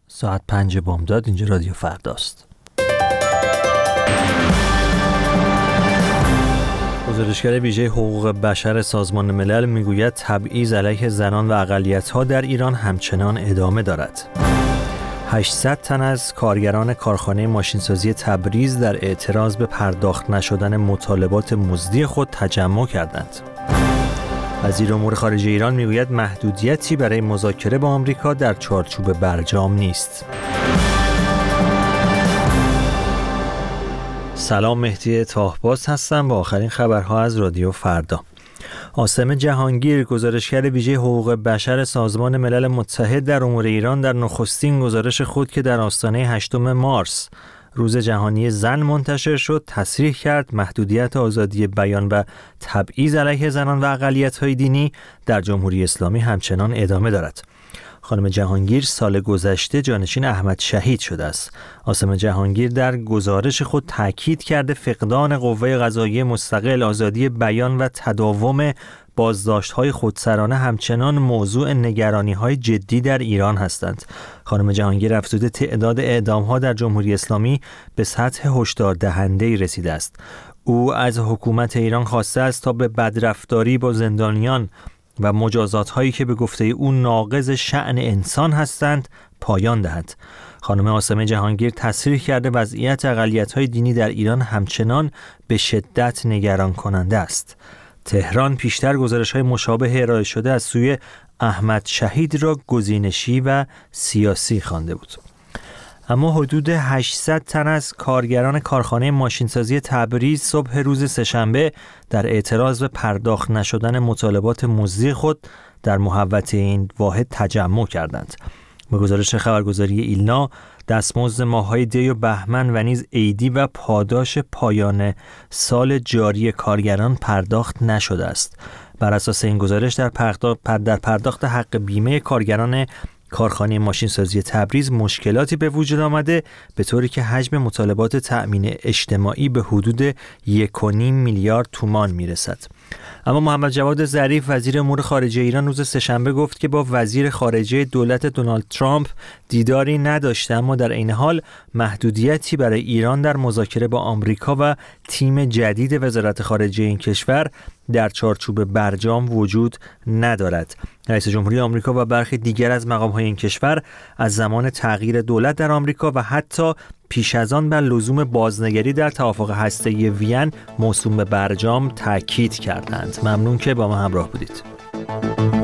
ساعت 5 بامداد. اینجا رادیو فرداست. گزارشگر ویژه حقوق بشر سازمان ملل میگوید تبعیض علیه زنان و اقلیت‌ها در ایران همچنان ادامه دارد. 800 تن از کارگران کارخانه ماشینسازی تبریز در اعتراض به پرداخت نشدن مطالبات مزدی خود تجمع کردند. وزیر امور خارجه ایران میگوید محدودیتی برای مذاکره با آمریکا در چارچوب برجام نیست. سلام، مهدی طاهباز هستم با آخرین خبرها از رادیو فردا. عاصم جهانگیر، گزارشگر ویژه حقوق بشر سازمان ملل متحد در امور ایران، در نخستین گزارش خود که در آستانه 8 مارس روز جهانی زن منتشر شد، تصریح کرد محدودیت آزادی بیان و تبعیض علیه زنان و اقلیت‌های دینی در جمهوری اسلامی همچنان ادامه دارد. خانم جهانگیر سال گذشته جانشین احمد شهید شده است. عاصم جهانگیر در گزارش خود تاکید کرده فقدان قوه قضاییه مستقل، آزادی بیان و تداوم بازداشت‌های خودسرانه همچنان موضوع نگرانی‌های جدی در ایران هستند. خانم جهانگیر افزوده تعداد اعدام‌ها در جمهوری اسلامی به سطح هشداردهنده‌ای رسیده است. او از حکومت ایران خواسته است تا به بدرفتاری با زندانیان و مجازات‌هایی که به گفته او ناقض شأن انسان هستند پایان دهد. خانم عاصمه جهانگیر تصریح کرده وضعیت اقلیت‌های دینی در ایران همچنان به شدت نگران کننده است. تهران پیشتر گزارش‌های مشابه ارائه شده از سوی احمد شهید را گزینشی و سیاسی خوانده بود. اما حدود 800 تن از کارگران کارخانه ماشینسازی تبریز صبح روز سه‌شنبه در اعتراض به پرداخت نشدن مطالبات مزدی خود در محوطه این واحد تجمع کردند. به گزارش خبرگزاری ایلنا، دستمزد ماه‌های دی و بهمن و نیز عیدی و پاداش پایان سال جاری کارگران پرداخت نشده است. بر اساس این گزارش در پرداخت حق بیمه کارگران کارخانه ماشینسازی تبریز مشکلاتی به وجود آمده، به طوری که حجم مطالبات تأمین اجتماعی به حدود 1.5 میلیارد تومان میرسد. اما محمد جواد ظریف، وزیر امور خارجه ایران، روز سه‌شنبه گفت که با وزیر خارجه دولت دونالد ترامپ دیداری نداشته، اما در عین حال محدودیتی برای ایران در مذاکره با آمریکا و تیم جدید وزارت خارجه این کشور در چارچوب برجام وجود ندارد. رئیس جمهوری آمریکا و برخی دیگر از مقام‌های این کشور از زمان تغییر دولت در آمریکا و حتی پیش از آن بر لزوم بازنگری در توافق هسته‌ای وین موسوم به برجام تاکید کردند. ممنون که با ما همراه بودید.